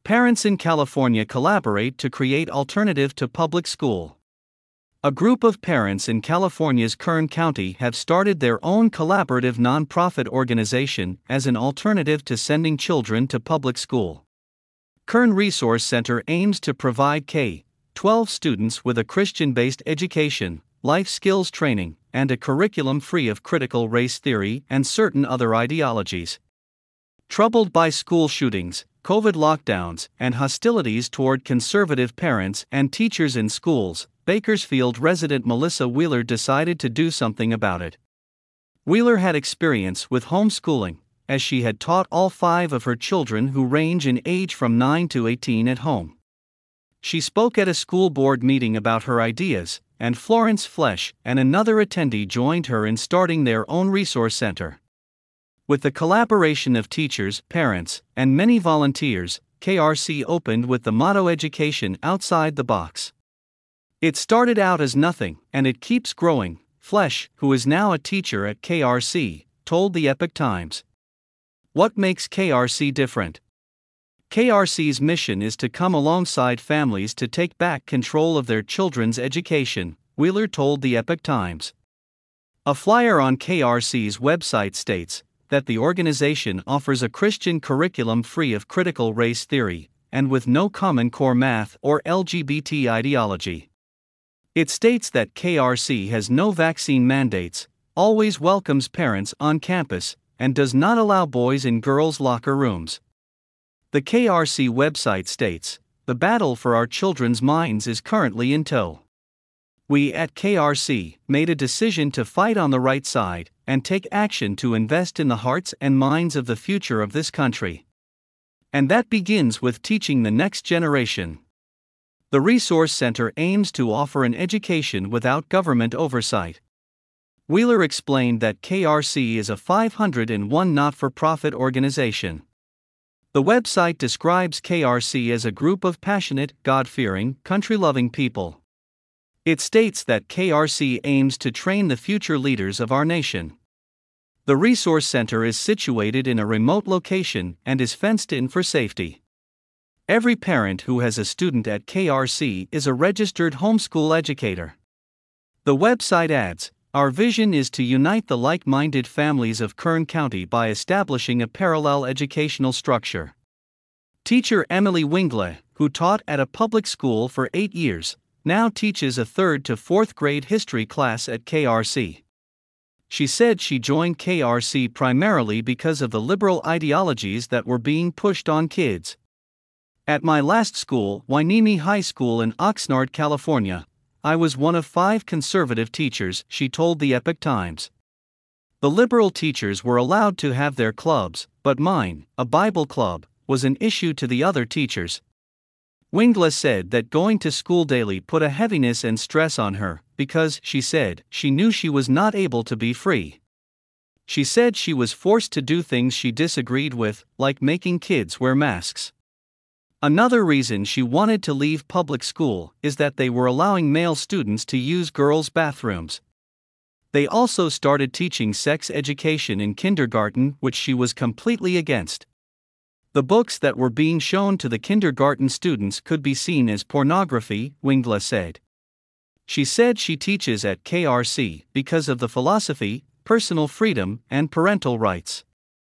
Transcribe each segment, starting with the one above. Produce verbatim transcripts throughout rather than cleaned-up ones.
Parents in California collaborate to create alternative to public school. A group of parents in California's Kern County have started their own collaborative nonprofit organization as an alternative to sending children to public school. Kern Resource Center aims to provide K twelve students with a Christian-based education, life skills training, and a curriculum free of critical race theory and certain other ideologies. Troubled by school shootings, COVID lockdowns, and hostilities toward conservative parents and teachers in schools, Bakersfield resident Melissa Wheeler decided to do something about it. Wheeler had experience with homeschooling, as she had taught all five of her children who range in age from nine to eighteen at home. She spoke at a school board meeting about her ideas, and Florence Flesh and another attendee joined her in starting their own resource center. With the collaboration of teachers, parents, and many volunteers, K R C opened with the motto "Education Outside the Box." It started out as nothing, and it keeps growing, Flesh, who is now a teacher at K R C, told the Epoch Times. What makes K R C different? K R C's mission is to come alongside families to take back control of their children's education, Wheeler told the Epoch Times. A flyer on K R C's website states that the organization offers a Christian curriculum free of critical race theory, and with no Common Core math or L G B T ideology. It states that K R C has no vaccine mandates, always welcomes parents on campus, and does not allow boys in girls' locker rooms. The K R C website states, "The battle for our children's minds is currently in tow. We at K R C made a decision to fight on the right side and take action to invest in the hearts and minds of the future of this country. And that begins with teaching the next generation." The Resource Center aims to offer an education without government oversight. Wheeler explained that K R C is a five hundred one not-for-profit organization. The website describes K R C as a group of passionate, God-fearing, country-loving people. It states that K R C aims to train the future leaders of our nation. The Resource Center is situated in a remote location and is fenced in for safety. Every parent who has a student at K R C is a registered homeschool educator. The website adds, "Our vision is to unite the like-minded families of Kern County by establishing a parallel educational structure." Teacher Emily Wingle, who taught at a public school for eight years, now teaches a third to fourth grade history class at K R C. She said she joined K R C primarily because of the liberal ideologies that were being pushed on kids. "At my last school, Hueneme High School in Oxnard, California, I was one of five conservative teachers," she told the Epoch Times. "The liberal teachers were allowed to have their clubs, but mine, a Bible club, was an issue to the other teachers." Wingle said that going to school daily put a heaviness and stress on her, because, she said, she knew she was not able to be free. She said she was forced to do things she disagreed with, like making kids wear masks. Another reason she wanted to leave public school is that they were allowing male students to use girls' bathrooms. They also started teaching sex education in kindergarten, which she was completely against. The books that were being shown to the kindergarten students could be seen as pornography, Wingle said. She said she teaches at K R C because of the philosophy, personal freedom, and parental rights.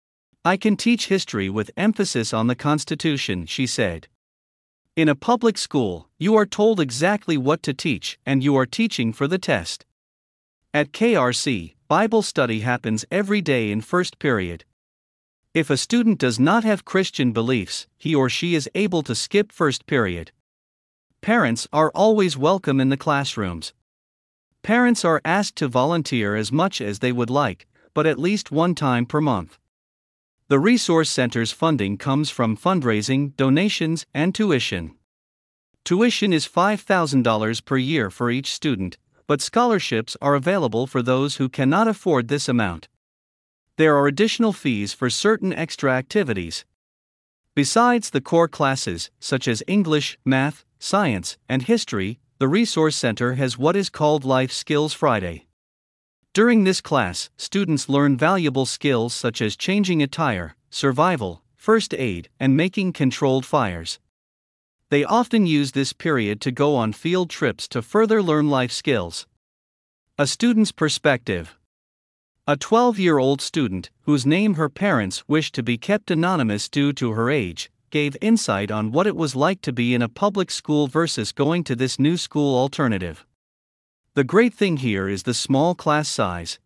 "I can teach history with emphasis on the Constitution," she said. "In a public school, you are told exactly what to teach, and you are teaching for the test. At K R C, Bible study happens every day in first period. If a student does not have Christian beliefs, he or she is able to skip first period. Parents are always welcome in the classrooms. Parents are asked to volunteer as much as they would like, but at least one time per month." The Resource Center's funding comes from fundraising, donations, and tuition. Tuition is five thousand dollars per year for each student, but scholarships are available for those who cannot afford this amount. There are additional fees for certain extra activities. Besides the core classes, such as English, math, science, and history, the Resource Center has what is called Life Skills Friday. During this class, students learn valuable skills such as changing a tire, survival, first aid, and making controlled fires. They often use this period to go on field trips to further learn life skills. A student's perspective. A twelve-year-old student, whose name her parents wished to be kept anonymous due to her age, gave insight on what it was like to be in a public school versus going to this new school alternative. The great thing here is the small class size.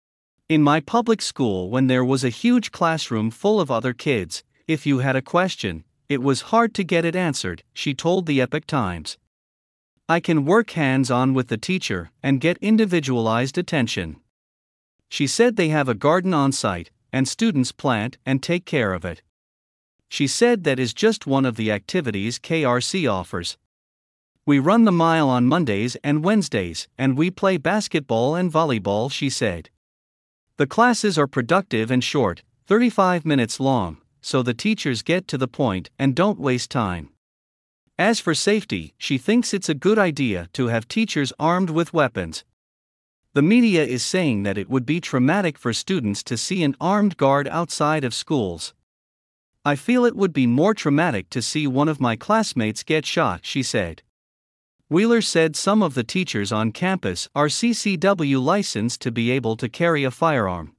In my public school, when there was a huge classroom full of other kids, if you had a question, it was hard to get it answered, she told the Epoch Times. I can work hands-on with the teacher and get individualized attention. She said they have a garden on site, and students plant and take care of it. She said that is just one of the activities K R C offers. We run the mile on Mondays and Wednesdays, and we play basketball and volleyball, she said. The classes are productive and short, thirty-five minutes long, so the teachers get to the point and don't waste time. As for safety, she thinks it's a good idea to have teachers armed with weapons. The media is saying that it would be traumatic for students to see an armed guard outside of schools. I feel it would be more traumatic to see one of my classmates get shot, she said. Wheeler said some of the teachers on campus are C C W licensed to be able to carry a firearm.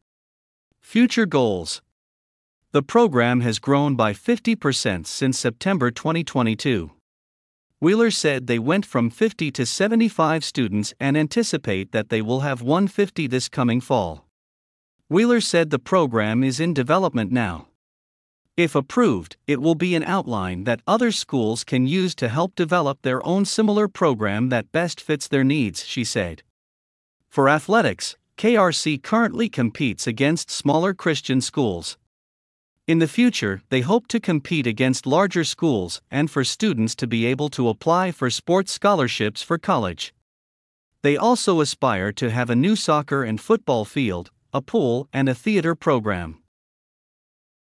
Future goals. The program has grown by fifty percent since September twenty twenty-two. Wheeler said they went from fifty to seventy-five students and anticipate that they will have one hundred fifty this coming fall. Wheeler said the program is in development now. If approved, it will be an outline that other schools can use to help develop their own similar program that best fits their needs, she said. For athletics, K R C currently competes against smaller Christian schools. In the future, they hope to compete against larger schools and for students to be able to apply for sports scholarships for college. They also aspire to have a new soccer and football field, a pool, and a theater program.